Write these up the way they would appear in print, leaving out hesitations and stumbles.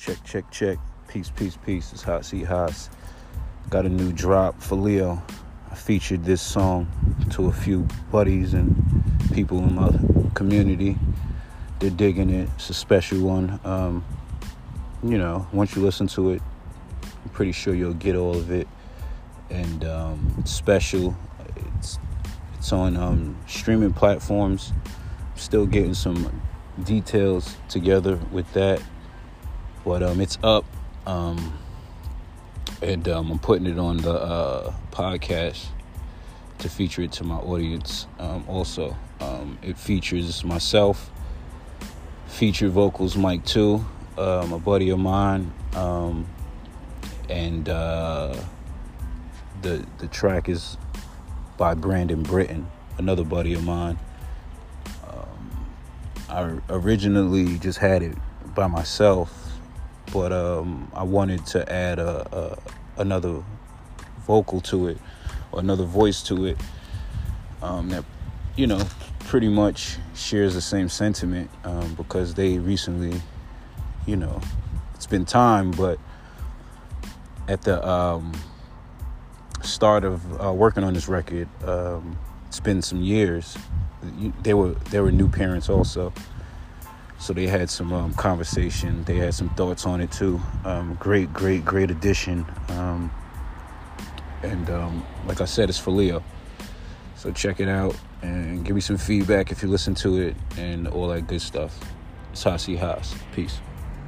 Check. Peace. It's Hot Seat Haas. Got a new drop for Leo. I featured this song to a few buddies and people in my community. They're digging it. It's a special one. Once you listen to it, I'm pretty sure you'll get all of it. And it's special. It's on streaming platforms. Still getting some details together with that. But it's up, and I'm putting it on the podcast to feature it to my audience. Also, it features myself, featured vocals Mike 2, a buddy of mine, and the track is by Brandon Britton, another buddy of mine. I originally just had it by myself. But I wanted to add another vocal to it, or another voice to it, that, pretty much shares the same sentiment, because they recently, it's been time, but at the start of working on this record, it's been some years. They were new parents also. So they had some conversation. They had some thoughts on it too. Great addition. And like I said, it's for Leo. So check it out and give me some feedback if you listen to it and all that good stuff. It's Hot Seat Haas. Peace.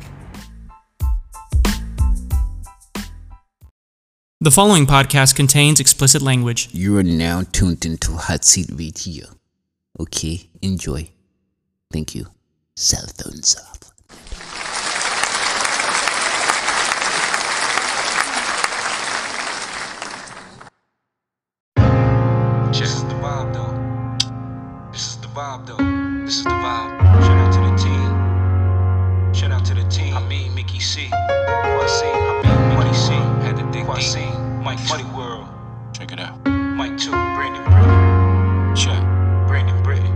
The following podcast contains explicit language. You are now tuned into Hot Seat Radio. Okay, enjoy. Thank you. Cell phones off. This is the vibe though. This is the vibe. Shout out to the team. I mean Mickey C. Money C. Had to dig deep. Mike Money World. Check it out. Mike 2. Brandon Britton. Check. Brandon Britton.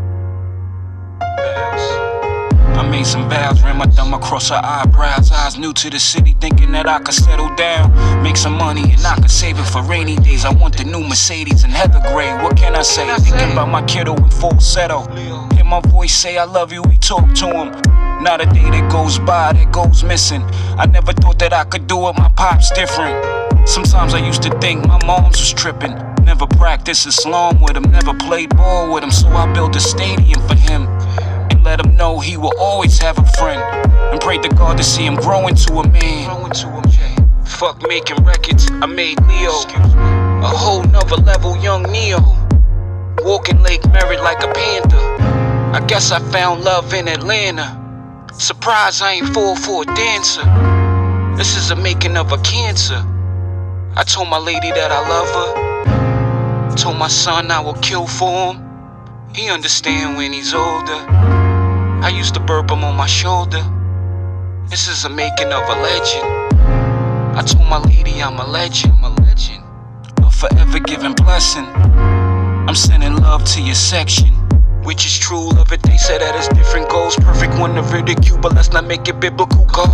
I made some vows, ran my thumb across her eyebrows. Eyes new to the city, thinking that I could settle down, make some money and I could save it for rainy days. I want the new Mercedes and Heather Gray. What can I say? Thinking about my kiddo in falsetto. Hear my voice say I love you, we talk to him. Not a day that goes by that goes missing. I never thought that I could do it, my pop's different. Sometimes I used to think my mom's was tripping. Never practiced Islam with him, never played ball with him, so I built a stadium for him. Let him know he will always have a friend, and pray to God to see him grow into a man. Fuck making records, I made Leo a whole nother level, young Neo. Walking Lake Merritt like a panther. I guess I found love in Atlanta. Surprise, I ain't fall for a dancer. This is the making of a cancer. I told my lady that I love her. Told my son I will kill for him. He understand when he's older. I used to burp him on my shoulder. This is the making of a legend. I told my lady I'm a legend. A forever giving blessing. I'm sending love to your section. Which is true, love it, they say that it's different goals. Perfect one to ridicule, but let's not make it biblical. God,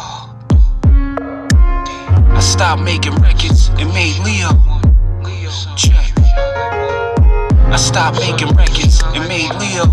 I stopped making records and made Leo. Check. I stopped making records and made Leo.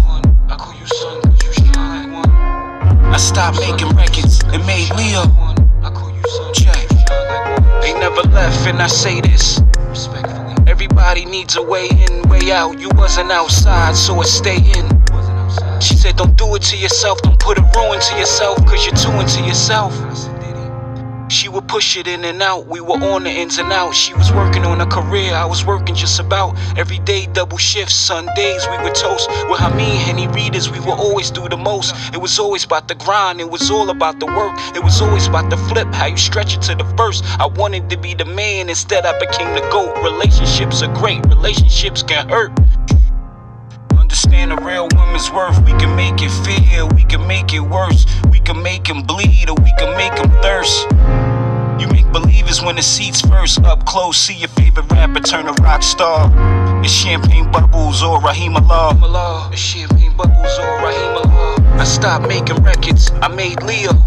I stopped making records and made Leo. Check. They never left, and I say this. Everybody needs a way in, way out. You wasn't outside, so it stay in. She said, don't do it to yourself, don't put a ruin to yourself, cause you're too into yourself. She would push it in and out, we were on the ins and outs. She was working on a career, I was working just about every day, double shifts, Sundays we would toast. With Hameen, Henny readers, we would always do the most. It was always about the grind, it was all about the work. It was always about the flip, how you stretch it to the first. I wanted to be the man, instead I became the GOAT. Relationships are great, relationships can hurt. Understand a real woman's worth. We can make it fair, we can make it worse. We can make him bleed or we can make him thirst. You make believers when the seats first. Up close, see your favorite rapper turn a rock star. It's Champagne Bubbles or Raheem Allah. It's Champagne Bubbles or Raheem Allah. I stopped making records, I made Leo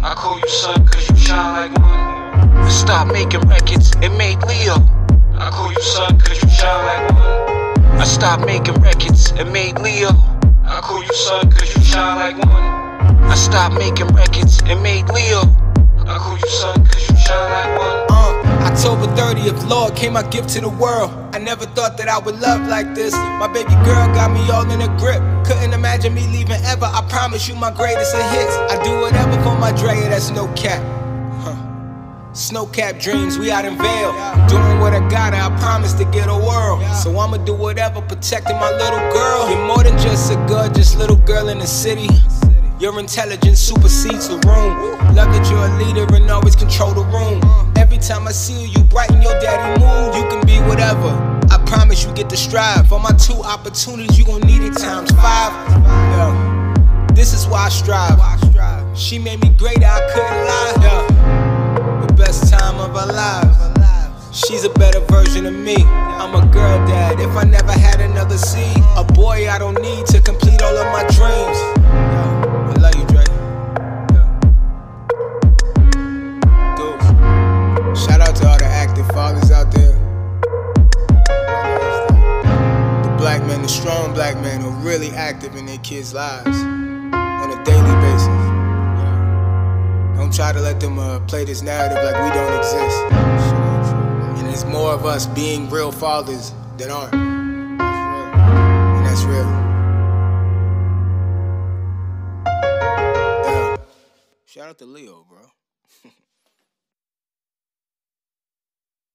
I call you son cause you shine like one. I stopped making records and made Leo. I call you son cause you shine like one. I stopped making records and made Leo. I call you son cause you shine like one. I stopped making records and made Leo. I call you son cause you shine like one. October 30th, Lord, came my gift to the world. I never thought that I would love like this. My baby girl got me all in a grip. Couldn't imagine me leaving ever. I promise you my greatest of hits. I do whatever for my Drea, that's no cap. Snow cap dreams, we out in Vail. Doing what I gotta, I promise to get a world. So I'ma do whatever, protecting my little girl. You're more than just a gorgeous little girl in the city. Your intelligence supersedes the room. Love that you're a leader and always control the room. Every time I see you, brighten your daddy mood. You can be whatever, I promise you get to strive. For my 2 opportunities, you gon' need it times 5. Yeah. This is why I strive. She made me greater, I couldn't lie. Yeah. The best time of our lives. She's a better version of me. I'm a girl dad, if I never had another seed. A boy I don't need to complete all of my dreams. I love you, Dre. Dude. Shout out to all the active fathers out there. The black men, the strong black men who are really active in their kids' lives on a daily basis. Don't try to let them play this narrative like we don't exist. And there's more of us being real fathers than aren't. And that's real. Yeah. Shout out to Leo, bro.